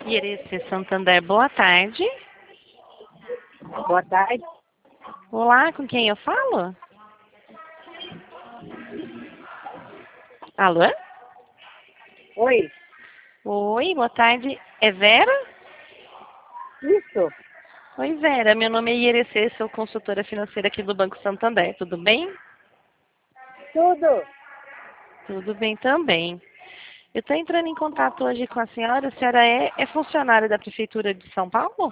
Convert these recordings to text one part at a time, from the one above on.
IRC Santander, boa tarde. Boa tarde. Olá, com quem eu falo? Alô? Oi. Oi, boa tarde. É Vera? Isso. Oi, Vera. Meu nome é IRC, sou consultora financeira aqui do Banco Santander. Tudo bem? Tudo. Tudo bem também. Eu estou entrando em contato hoje com a senhora. A senhora é funcionária da Prefeitura de São Paulo?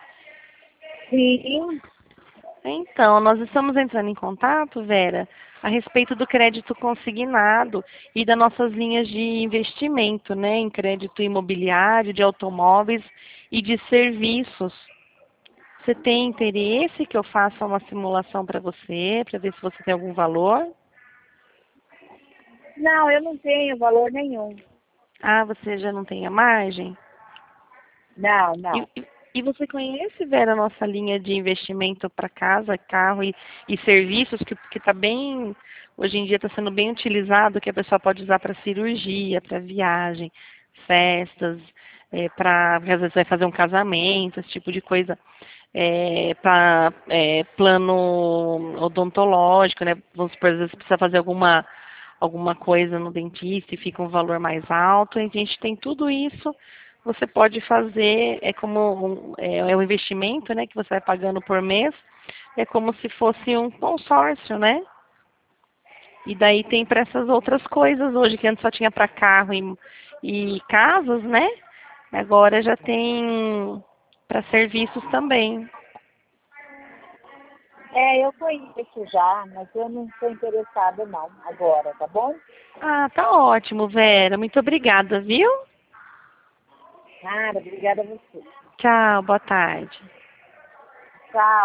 Sim. Então, nós estamos entrando em contato, Vera, a respeito do crédito consignado e das nossas linhas de investimento, né, em crédito imobiliário, de automóveis e de serviços. Você tem interesse que eu faça uma simulação para você, para ver se você tem algum valor? Não, eu não tenho valor nenhum. Ah, você já não tem a margem? Não, E, não. e e você conhece, Vera, a nossa linha de investimento para casa, carro e serviços, que está bem, hoje em dia está sendo bem utilizado, que a pessoa pode usar para cirurgia, para viagem, festas, porque às vezes vai fazer um casamento, esse tipo de coisa, para plano odontológico, né? Vamos supor, às vezes precisa fazer alguma coisa no dentista e fica um valor mais alto, e a gente tem tudo isso. Você pode fazer, é como um investimento, né, que você vai pagando por mês, é como se fosse um consórcio, né? E daí tem para essas outras coisas hoje, que antes só tinha para carro e casas, né? Agora já tem para serviços também. Eu conheço já, mas eu não estou interessada não, agora, tá bom? Ah, tá ótimo, Vera. Muito obrigada, viu? Nada, obrigada a você. Tchau, boa tarde. Tchau.